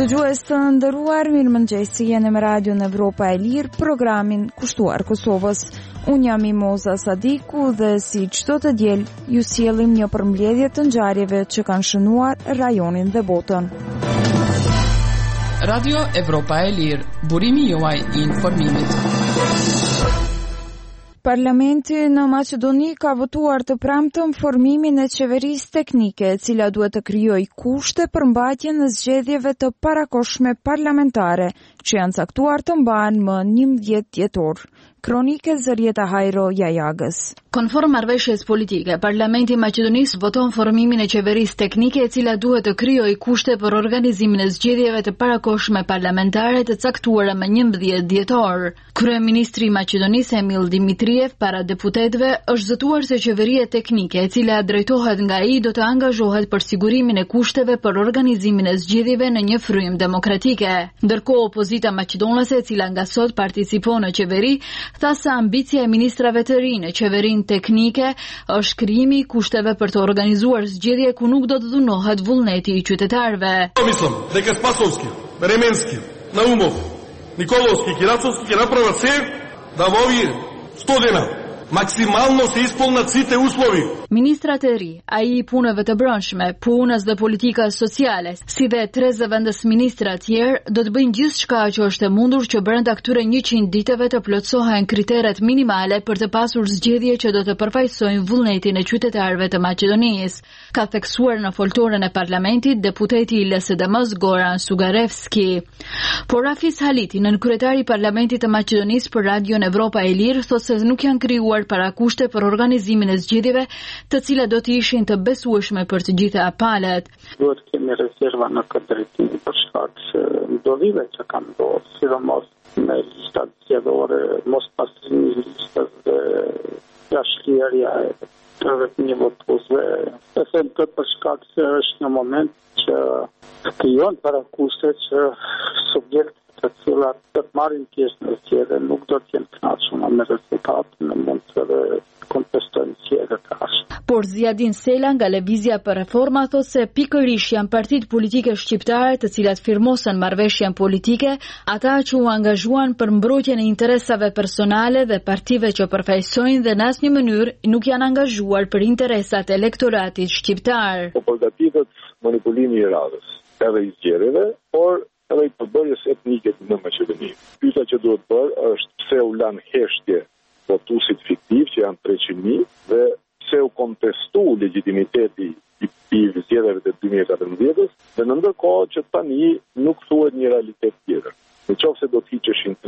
Dëgjues të nderuar, mirëmëngjesi, jeni me Radion Evropa e Lirë, programin kushtuar Kosovës. Unë jam Mimoza Sadiku dhe si çdo të diel ju sjellim një përmbledhje të ngjarjeve që kanë shënuar rajonin dhe botën. Radio Evropa e Lirë, burimi juaj I informimit. Parlamenti në Maqedoni ka votuar të premtëm formimin e qeverisë teknike, e cila duhet të krijojë kushte për mbajtjen e zgjedhjeve të parakohshme parlamentare, që janë caktuar të mbahen më 11 dhjetor. Kronike Zërieta Hajro Jajagës. Konform marrëveshjes politike, Parlamenti I Maqedonisë voton formimin e qeverisë teknike, e cila duhet të krijojë kushte për organizimin e zgjedhjeve të parakohshme parlamentare të caktuara më 11 dhjetor. Kryeministri I Maqedonisë Emil Dimitriev para deputetëve është zëtuar se qeveria teknike, e cila drejtohet nga ai, do të angazhohet për sigurimin e kushteve për organizimin e zgjedhjeve në një frym demokratike. Ndërkohë opozita maqedonase, e cila nga sot participon në qeveri, tha se ambicia e ministrave të rinj në qeverinë teknike është krijimi I kushteve për të organizuar zgjedhje ku nuk do të dhunohet vullneti I qytetarëve. Mislim дека Спасовски, Временски, Наумов, Николовски, Кирацовски ќе направат се да во овие 100 дена maksimално se ispunat site uslovi. Ministrat e ri, ai I punëve të brendshme, punës dhe politikës sociale, si dhe 30 vendas ministra tjerë, do të bëjnë gjithçka që është e mundur që brenda këtyre 100 ditëve të plotësohen kriteret minimale për të pasur zgjedhje që do të përfaqësojnë vullnetin e qytetarëve të Maqedonisë, ka theksuar në foltorën e parlamentit deputeti I LSDM-s Goran Sugarevski. Por Rafiz Haliti, nënkryetari I parlamentit të Maqedonisë për Radion Evropa e Lirë, thotë se nuk janë krijuar para kushte për organizimin e zgjedhjeve, të cilat do të ishin të besueshme për të gjitha palët. Duhet kemi rezerva në këtë drejtim për shkak të ndodhive që kanë ndodhur, sidomos me listat zgjedhore, mos pastrimi I listës dhe jashtlirja e 30.000 votuesve. E them këtë për shkak se është një moment që krijon para kushte që subjektet të cilat të marrin pjesë në zgjedhje nuk do të jenë kënaqur me rezultatin, mund të kontestojnë zgjedhjet tash. Por Ziadin Sela nga Lëvizja për Reforma thotë se pikërisht janë partitë politike shqiptare të cilat firmosën marrëveshjen politike, ata që u angazhuan për mbrojtjen e interesave personale dhe partive që përfaqësojnë dhe në asnjë mënyrë nuk janë angazhuar për interesat e elektoratit shqiptar. Po përgatitet manipulimi I radhës, edhe I zgjedhjeve, por edhe I përbërjes etnike në Maqedoni. Pyetja që duhet bërë është pse u lan heshtje votuesit fiktiv që janë 300.000 dhe pse u kontestu legitimiteti I zgjedhjeve të 2014 dhe në ndërkohë që tani nuk thuhet një realitet tjetër. Nëse do të hiqeshin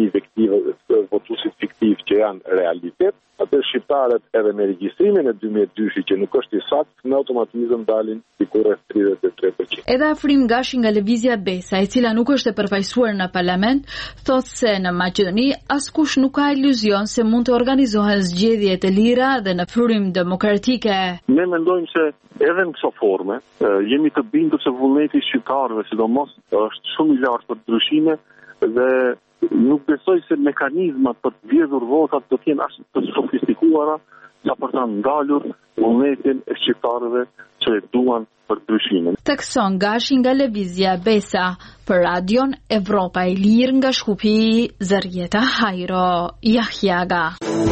300.000 votuesit fiktiv që janë realitet, atë shqiptarët edhe me regjistrimin e 2002 që nuk është I saktë, në automatizëm dalin diku rreth 33%. Edhe Afrim Gashi nga Lëvizja Besa, e cila nuk është e përfaqësuar në parlament, thotë se në Maqedoni askush nuk ka iluzion se mund të organizohen zgjedhje të lira dhe në frym demokratike. Ne mendojmë se edhe në këto forme jemi të bindur se vullneti I shqiptarëve, sidomos, është shumë I lartë për ndryshime dhe nuk besoj se mekanizmat për të vjedhur votat do të jenë as të sofistikuara sa për ta ndalur vullnetin e shqiptarëve që e duan për ndryshimin. Tekson Gashi nga Lëvizja Besa, për Radion Evropa e Lirë nga Shkupi, Zërieta Hajro Jahjaga.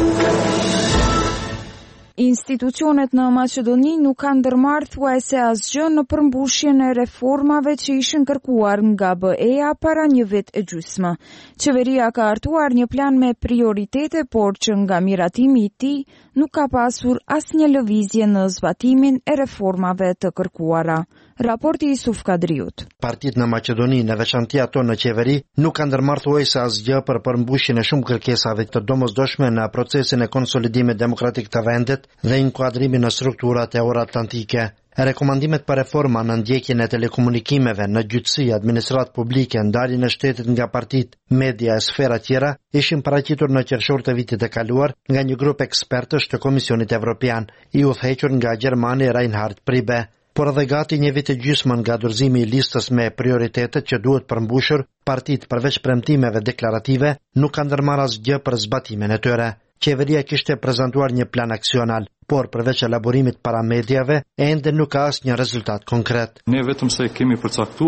Institucionet në Maqedoni nuk kanë ndërmarrë thuajse asgjë në përmbushjen e reformave që ishin kërkuar nga BE-ja para një vit e gjysmë. Qeveria ka hartuar një plan me prioritete, por që nga miratimi I tij nuk ka pasur asnjë lëvizje në zbatimin e reformave të kërkuara. Raporti I Suf Kadriut. Partitë në Maqedoni, në veçanti ato në qeveri, nuk kanë ndërmarrë thuajse asgjë për përmbushjen e shumë kërkesave të domosdoshme në procesin e konsolidimit demokratik të vendit dhe inkuadrimin në strukturat euroatlantike. Rekomandimet për reforma në ndjekjen e telekomunikimeve, në gjyqësi, administratë publike, ndarjen e shtetit nga partitë, media e sfera tjera ishin paraqitur në qershor të vitit të kaluar nga një grup ekspertësh të Komisionit Evropian, I udhëhequr nga Gjermani Reinhard Priebe. Por edhe gati një vit e gjysmë nga dorëzimi I listës me prioritetet që duhet përmbushur, partitë përveç premtimeve deklarative nuk kanë ndërmarrë asgjë për zbatimin e tyre. Qeveria kishte prezantuar një plan aksional, por përveç elaborimit para mediave, ende nuk ka asnjë rezultat konkret. Ne vetëm se kemi përcaktuar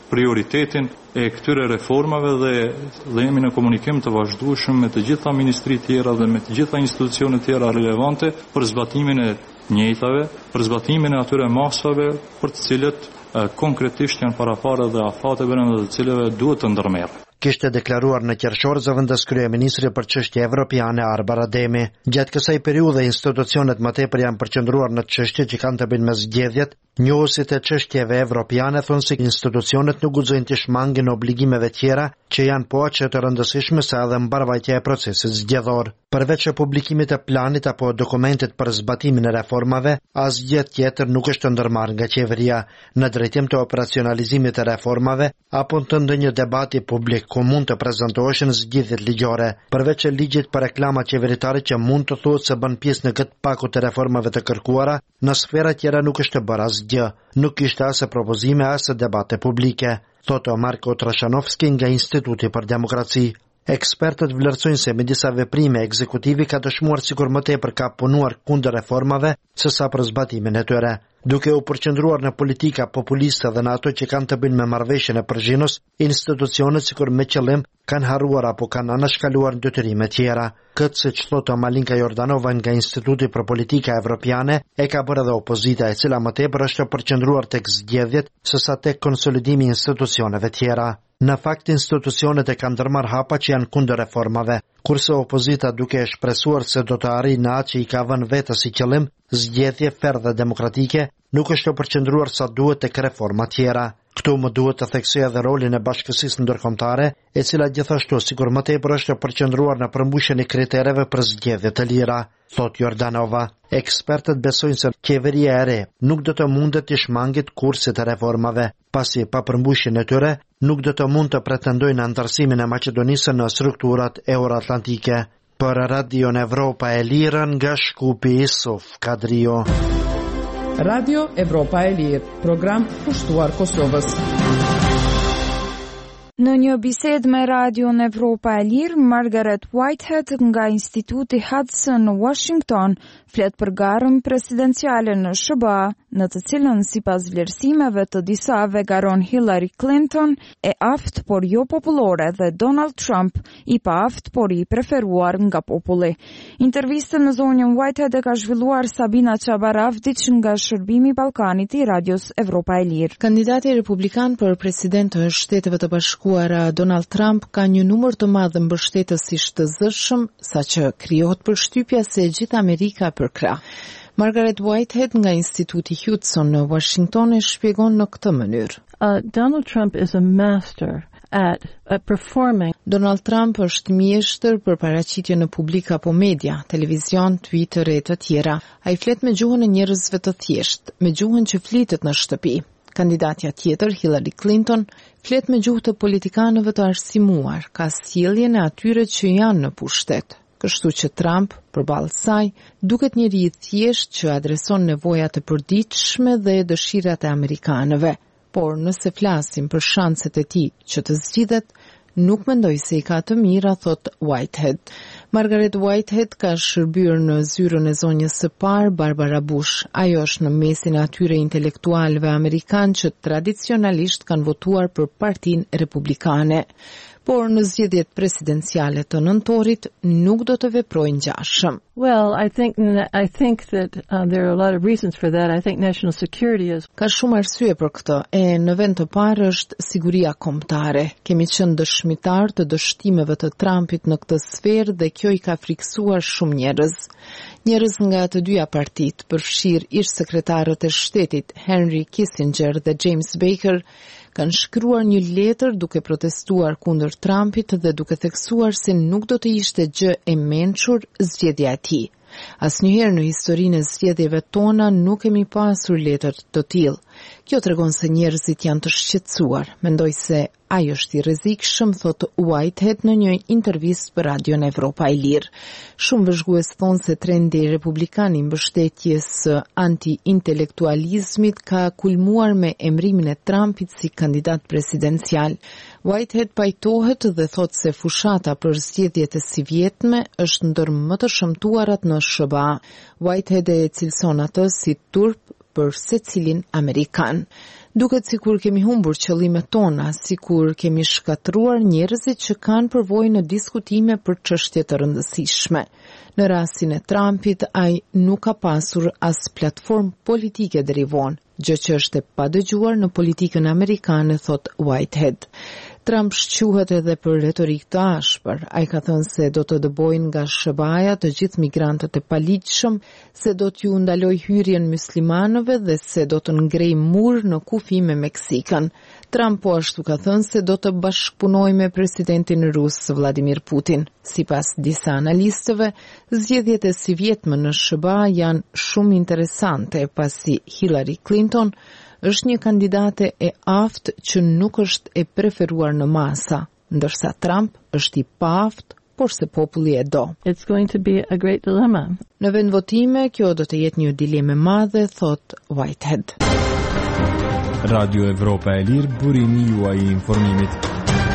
prioritetin e këtyre reformave dhe jemi në komunikim të vazhdueshëm me të gjitha ministritë tjera dhe me të gjitha institucionet tjera relevante për zbatimin e njëjtave, për zbatimin e atyre masave për të cilët konkretisht janë parapara dhe afate brenda të cilave duhet të ndërmerren. Kishte deklaruar në qershor zëvendës kryeministri për çështje evropiane Arbar Ademi. Gjatë kësaj periudhe institucionet më tepër janë përqendruar në çështje që kanë të bëjnë me zgjedhjet. Njohësit e çështjeve evropiane thonë se institucionet nuk guxojnë të shmangin obligimeve tjera që janë po aq të rëndësishme sa edhe mbarvajtja e procesit zgjedhor. Përveç publikimit të planit apo dokumentit për zbatimin e reformave, asgjë tjetër nuk është ndërmarrë nga qeveria në drejtim të operacionalizimit të reformave apo të ndonjë debati publik ku mund të prezantoheshin zgjidhjet ligjore. Përveç ligjit për reklama qeveritare që mund të thuhet se bën pjesë në këtë paketë të reformave të kërkuara, në sfera tjera nuk është bërë asgjë. Nuk kishte as propozime as debate publike, thotë Marko Trashanovski nga Instituti për Demokraci. Ekspertët vlerësojnë se me disa veprime ekzekutivi ka dëshmuar sikur më tepër ka punuar kundër reformave se sa për zbatimin e tyre. Duke u përqendruar në politika populiste dhe në ato që kanë të bëjnë me marrëveshjen e Prizhinës, institucionet sikur me qëllim kanë harruar apo kanë anashkaluar detyrime tjera. Këtë siç thotë Malinka Jordanova nga Instituti për Politika Evropiane, e ka bërë edhe opozita e cila më tepër është përqendruar tek zgjedhjet sesa tek konsolidimi i institucioneve tjera. Në fakt, institucionet e kanë ndërmarrë hapa që janë kundër reformave, kurse opozita duke e shpresuar se do të arrijë në atë që i ka vënë vetes si qëllim, zgjedhje ferë dhe demokratike, nuk është përqendruar sa duhet tek reforma tjera. Këtu më duhet të theksoj edhe rolin e bashkësisë ndërkombëtare, e cila gjithashtu sikur më tepër është përqendruar në përmbushjen e kritereve për zgjedhje të lira, thot Jordanova. Ekspertët besojnë se qeveria e re nuk do të mundet të shmangit kursit e reformave, pasi pa përmbushjen e tyre nuk do të mund të pretendojnë në antarësimin e Maqedonisë në strukturat euroatlantike. Për Radion Evropa e Lirë nga Shkupi Isuf Kadrio. Radio Evropa e Lirë, program pushtuar Kosovës. Në një bisedë me Radion Evropa e Lirë, Margaret Whitehead nga Instituti Hudson në Washington flet për garën presidenciale në SBA, në të cilën sipas vlerësimeve të disave garon Hillary Clinton e aftë por jo popullore dhe Donald Trump i pa aftë por i preferuar nga populli. Intervistën në zonjën Whitehead e ka zhvilluar Sabina Çabaravdić nga Shërbimi i Ballkanit i Radios Evropa e Lirë. Kandidati republikan për president të Shteteve të Bashkuara Donald Trump ka një numër të madh mbështetësish të zëshëm, saqë krijohet përshtypja se gjithë Amerika për krah. Margaret Whitehead nga Instituti Hudson në Washington e shpjegon në këtë mënyrë. Donald Trump is a master at performing. Donald Trump është mjeshtër për paraqitje në publik apo media, televizion, Twitter e të tjera. Ai flet me gjuhën e njerëzve të thjeshtë, me gjuhën që flitet në shtëpi. Kandidatja tjetër, Hillary Clinton, flet me gjuhë të politikanëve të arsimuar, ka sjelljen e atyre që janë në pushtet. Kështu që Trump, përballë saj, duket njeri i thjeshtë që adreson nevojat e përditshme dhe dëshirat e amerikanëve. Por nëse flasim për shanset e tij që të zgjidhet, nuk mendoj se i ka të mira, thot Whitehead. Margaret Whitehead ka shërbyer në zyrën e zonjës së parë Barbara Bush. Ajo është në mesin e atyre intelektualëve amerikanë që tradicionalisht kanë votuar për Partinë Republikane. Por në zgjedhjet presidenciale të nëntorit nuk do të veprojnë ngjashëm. Well, I think that there are a lot of reasons for that. I think national security is. Ka shumë arsye për këtë. Në vend të parë është siguria kombëtare. Kemi qenë dëshmitar të dështimeve të Trumpit në këtë sferë dhe kjo i ka friksuar shumë njerëz. Njerëz nga të dyja partitë, përfshirë ish sekretarët e shtetit Henry Kissinger dhe James Baker, kanë shkruar një letër duke protestuar kundër Trumpit dhe duke theksuar se nuk do të ishte gjë e mençur zgjedhja e tij. Asnjëherë në historinë e zgjedhjeve tona nuk kemi pasur letër të tillë. Kjo tregon se njerëzit janë të shqetësuar. Mendoj se ai është i rrezikshëm, thot Whitehead në një intervistë për Radion Evropa e Lirë. Shumë vëzhgues thonë se trendi republikan i mbështetjes anti-intelektualizmit ka kulmuar me emrimin e Trumpit si kandidat presidencial. Whitehead pajtohet dhe thot se fushata për zgjedhjet e sivjetme është ndër më të shëmtuarat në SBA. Whitehead e cilëson atë si turp, për secilin amerikan. Duket sikur kemi humbur qëllimet tona, sikur kemi shkatruar njerëzit që kanë përvojë në diskutime për çështje të rëndësishme. Në rastin e Trumpit, ai nuk ka pasur as platformë politike deri vonë, gjë që është e padëgjuar në politikën amerikane, thot Whitehead. Trump shquhet edhe për retorik të ashpër. Ai ka thënë se do të dëbojnë nga SBA të gjithë migrantët e paligjshëm, se do t'ju ndaloj hyrjen myslimanëve dhe se do të ngrej mur në kufi me Meksikën. Trump po ashtu ka thënë se do të bashkëpunojë me presidentin rus Vladimir Putin. Sipas disa analistëve, zgjedhjet e si vjetme në SBA janë shumë interesante, pasi Hillary Clinton është një kandidate e aftë që nuk është e preferuar në masa, ndërsa Trump është i paaft, por se populli e do. It's going to be a great dilemma. Në vend votime, kjo do të jetë një dilemë e madhe, thot Whitehead. Radio Evropa e Lirë, burimi juaj i informimit.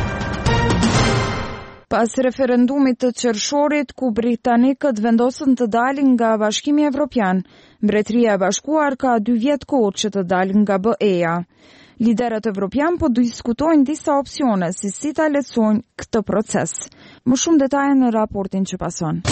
Pas referendumit të qershorit ku britanikët vendosën të dalin nga Bashkimi Evropian, Mbretëria e Bashkuar ka 2 vjet kohë që të dalin nga BE-ja. Liderët evropian po diskutojnë disa opsione si ta lehtësojnë këtë proces. Më shumë detaje në raportin që pason.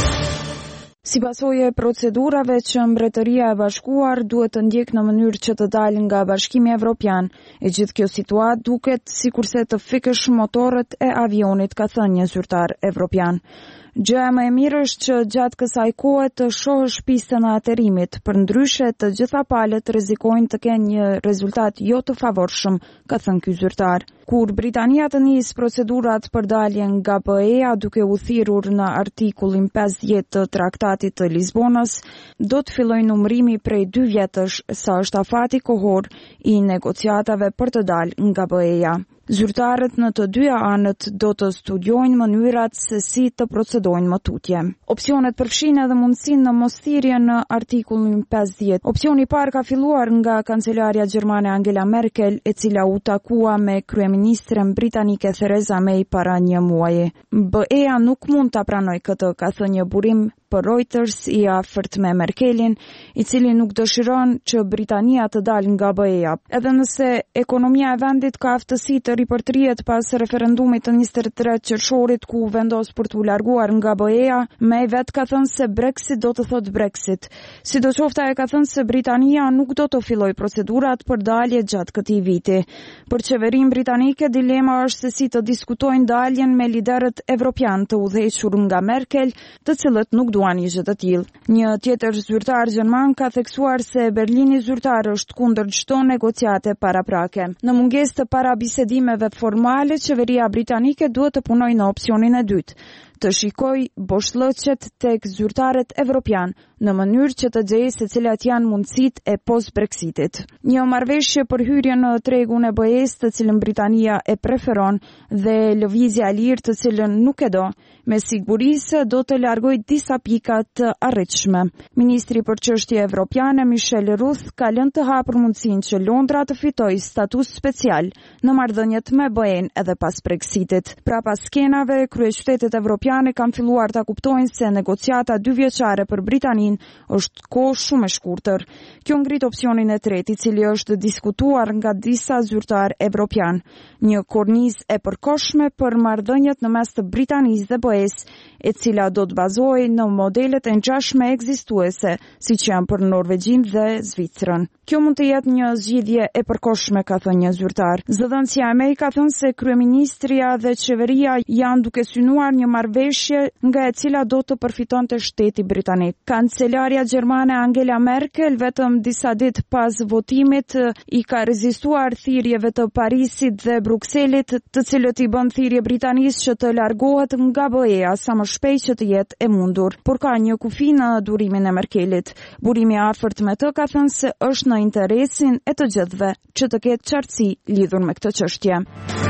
Si pasojë e procedurave që Mbretëria e Bashkuar duhet të ndjek në mënyrë që të dalin nga Bashkimi Evropian, e gjithë kjo situatë duket sikurse të fikësh motorët e avionit, ka thënë një zyrtar evropian. Gjëja më e mirë është që gjatë kësaj kohe të shohësh pistën e aterimit, përndryshe të gjitha palët rrezikojnë të kenë një rezultat jo të favorshëm, ka thënë ky zyrtar. Kur Britania të nisë procedurat për daljen nga BE-ja duke u thirrur në artikullin 50 të Traktatit të Lisbonës, do të fillojë numërimi prej 2 vjetësh sa është afati kohor i negociatave për të dalë nga BE-ja. Zyrtarët në të dyja anët do të studiojnë mënyrat se si të procedojnë më tutje. Opsionet përfshin edhe mundësinë në mosthirrje në artikullin 50. Opsioni i parë ka filluar nga kancelarja gjermane Angela Merkel, e cila u takua me kryeministren britanike Theresa May para një muaji. BE-ja nuk mund ta pranojë këtë, ka thënë një burim për Reuters i afërt me Merkelin, i cili nuk dëshiron që Britania të dalë nga BE-ja. Edhe nëse ekonomia e vendit ka aftësi të ripërtrihet pas referendumit të 23 qershorit ku vendos për t'u larguar nga BE-ja, May vet ka thënë se Brexit do të thotë Brexit. Sidoqoftë ai ka thënë se Britania nuk do të fillojë procedurat për dalje gjatë këtij viti. Për qeverinë britanike dilema është se si të diskutojnë daljen me liderët evropian të udhëhequr nga Merkel, të cilët nuk duan një gjë të tillë. Një tjetër zyrtar gjerman ka theksuar se Berlini zyrtar është kundër çdo negociate paraprake. Në mungesë të parabisedimeve formale, qeveria britanike duhet të punojë në opsionin e dytë, të shikoj boshllëqet tek zyrtarët evropian në mënyrë që të gjejë se cilat janë mundësitë e post-Brexitit. Një marrëveshje për hyrje në tregun e BE-s, të cilën Britania e preferon, dhe lëvizja e lirë, të cilën nuk e do, me siguri se do të largojë disa pika të arritshme. Ministri për çështje evropiane Michel Ruth ka lënë të hapur mundësinë që Londra të fitojë status special në marrëdhëniet me BE-n edhe pas Brexitit. Pra pas skenave, kryeqytetet evropiane kanë filluar ta kuptojnë se negociata 2 vjeçare për Britaninë është kohë shumë e shkurtër. Kjo ngrit opsionin e tretë, i cili është diskutuar nga disa zyrtar evropian, një kornizë e përkohshme për marrëdhëniet në mes të Britanisë dhe BE-s, e cila do të bazohej në modelet e ngjashme ekzistuese, siç janë për Norvegjin dhe Zvicrën. Kjo mund të jetë një zgjidhje e përkohshme, ka thënë një zyrtar. Zëdhënësia e May ka thënë se kryeministria dhe qeveria janë duke synuar një marrëveshje nga e cila do të përfitonte shteti britanik. Kancelarja gjermane Angela Merkel vetëm disa ditë pas votimit i ka rezistuar thirrjeve të Parisit dhe Brukselit, të cilët i bën thirrje Britanisë që të largohet nga BE-ja sa më shpejt që të jetë e mundur. Por ka një kufi në durimin e Merkelit. Burimi i afërt me të ka thënë se është në interesin e të gjithëve që të ketë qartësi lidhur me këtë çështje.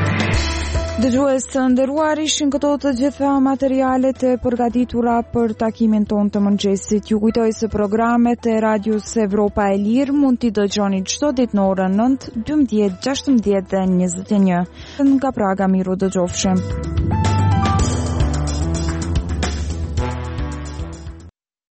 Dëgjues të nderuar, ishin këto të gjitha materialet e përgatitura për takimin ton të mëngjesit. Ju kujtoj se programet e Radios Evropa e Lirë mund t'i dëgjoni çdo ditë në orën 9, 12, 16 dhe 21. Nga Praga, miru dëgjofshim.